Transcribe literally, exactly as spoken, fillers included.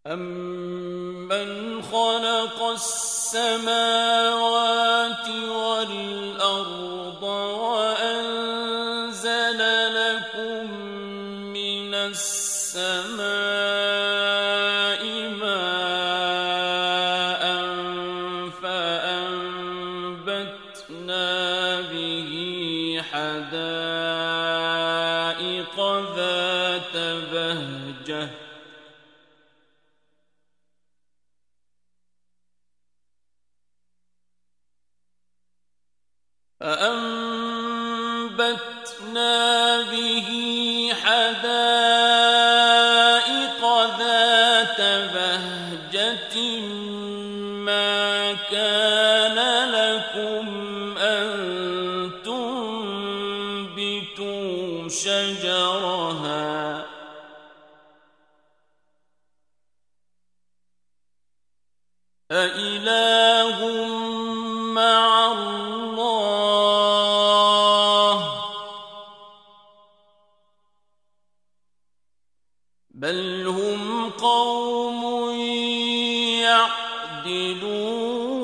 أَمَّنْ خَلَقَ السَّمَاوَاتِ وَالْأَرْضَ وَأَنزَلَ لَكُم مِّنَ السَّمَاءِ مَاءً فَأَنبَتْنَا بِهِ حَدَائِقَ ذَاتَ بَهْجَةٍ فَأَنبَتْنَا بِهِ حَدَائِقَ ذَاتَ بَهْجَةٍ مَّا كَانَ لَكُمْ أَن تُنبِتُوا شَجَرَهَا أَإِلَٰهٌ مَّعَ اللَّهِ ۚ بَلْ هُمْ قَوْمٌ يَعْدِلُونَ